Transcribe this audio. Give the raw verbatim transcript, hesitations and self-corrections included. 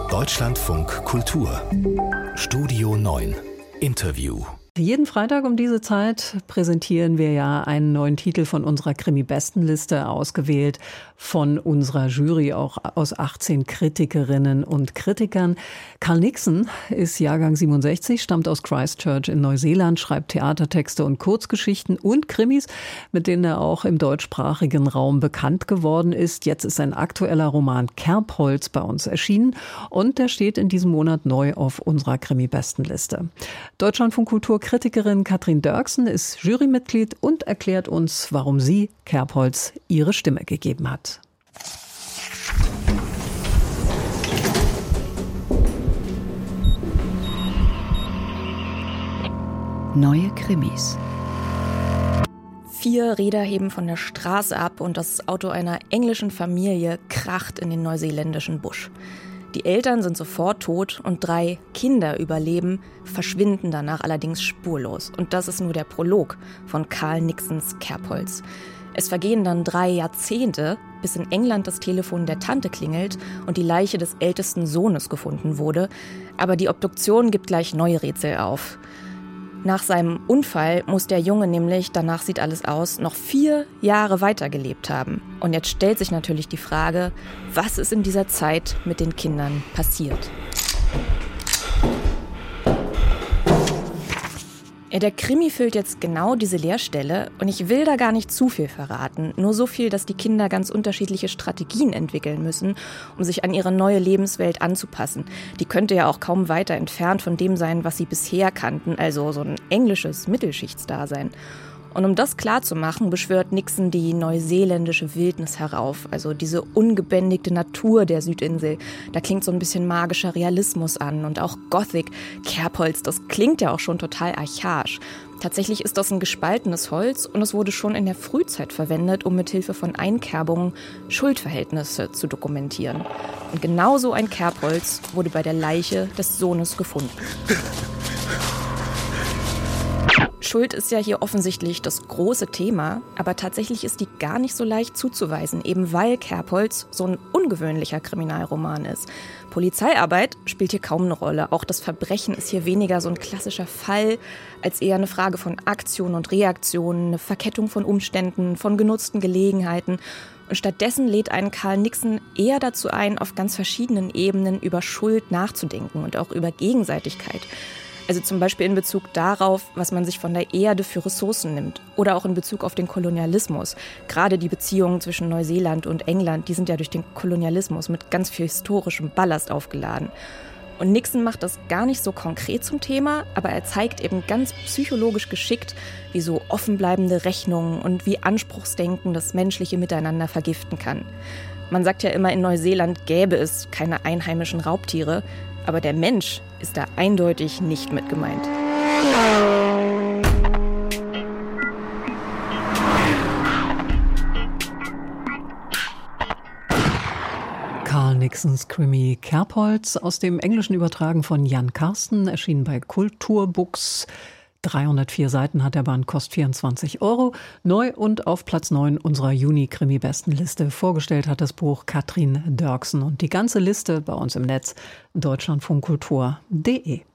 Deutschlandfunk Kultur Studio neun Interview. Jeden Freitag um diese Zeit präsentieren wir ja einen neuen Titel von unserer Krimi-Bestenliste, ausgewählt von unserer Jury, auch aus achtzehn Kritikerinnen und Kritikern. Carl Nixon ist Jahrgang siebenundsechzig, stammt aus Christchurch in Neuseeland, schreibt Theatertexte und Kurzgeschichten und Krimis, mit denen er auch im deutschsprachigen Raum bekannt geworden ist. Jetzt ist sein aktueller Roman Kerbholz bei uns erschienen und der steht in diesem Monat neu auf unserer Krimi-Bestenliste. Deutschlandfunk Kultur Kritikerin Katrin Dörksen ist Jurymitglied und erklärt uns, warum sie Kerbholz ihre Stimme gegeben hat. Neue Krimis. Vier Räder heben von der Straße ab und das Auto einer englischen Familie kracht in den neuseeländischen Busch. Die Eltern sind sofort tot und drei Kinder überleben, verschwinden danach allerdings spurlos. Und das ist nur der Prolog von Carl Nixons Kerbholz. Es vergehen dann drei Jahrzehnte, bis in England das Telefon der Tante klingelt und die Leiche des ältesten Sohnes gefunden wurde. Aber die Obduktion gibt gleich neue Rätsel auf. Nach seinem Unfall muss der Junge nämlich, danach sieht alles aus, noch vier Jahre weitergelebt haben. Und jetzt stellt sich natürlich die Frage, was ist in dieser Zeit mit den Kindern passiert? Ja, der Krimi füllt jetzt genau diese Leerstelle und ich will da gar nicht zu viel verraten. Nur so viel, dass die Kinder ganz unterschiedliche Strategien entwickeln müssen, um sich an ihre neue Lebenswelt anzupassen. Die könnte ja auch kaum weiter entfernt von dem sein, was sie bisher kannten, also so ein englisches Mittelschichtsdasein. Und um das klarzumachen, beschwört Nixon die neuseeländische Wildnis herauf, also diese ungebändigte Natur der Südinsel. Da klingt so ein bisschen magischer Realismus an und auch Gothic, Kerbholz, das klingt ja auch schon total archaisch. Tatsächlich ist das ein gespaltenes Holz und es wurde schon in der Frühzeit verwendet, um mithilfe von Einkerbungen Schuldverhältnisse zu dokumentieren. Und genauso ein Kerbholz wurde bei der Leiche des Sohnes gefunden. Schuld ist ja hier offensichtlich das große Thema, aber tatsächlich ist die gar nicht so leicht zuzuweisen, eben weil Kerbholz so ein ungewöhnlicher Kriminalroman ist. Polizeiarbeit spielt hier kaum eine Rolle. Auch das Verbrechen ist hier weniger so ein klassischer Fall, als eher eine Frage von Aktion und Reaktion, eine Verkettung von Umständen, von genutzten Gelegenheiten. Und stattdessen lädt einen Carl Nixon eher dazu ein, auf ganz verschiedenen Ebenen über Schuld nachzudenken und auch über Gegenseitigkeit. Also zum Beispiel in Bezug darauf, was man sich von der Erde für Ressourcen nimmt. Oder auch in Bezug auf den Kolonialismus. Gerade die Beziehungen zwischen Neuseeland und England, die sind ja durch den Kolonialismus mit ganz viel historischem Ballast aufgeladen. Und Nixon macht das gar nicht so konkret zum Thema, aber er zeigt eben ganz psychologisch geschickt, wie so offenbleibende Rechnungen und wie Anspruchsdenken das menschliche Miteinander vergiften kann. Man sagt ja immer, in Neuseeland gäbe es keine einheimischen Raubtiere, aber der Mensch ist da eindeutig nicht mit gemeint. Carl Nixons Krimi Kerbholz, aus dem Englischen übertragen von Jan Karsten, erschienen bei Kulturbooks. dreihundertvier Seiten hat der Band, kostet vierundzwanzig Euro. Neu und auf Platz neun unserer Juni-Krimi-Bestenliste. Vorgestellt hat das Buch Katrin Dörksen. Und die ganze Liste bei uns im Netz deutschlandfunkkultur punkt de.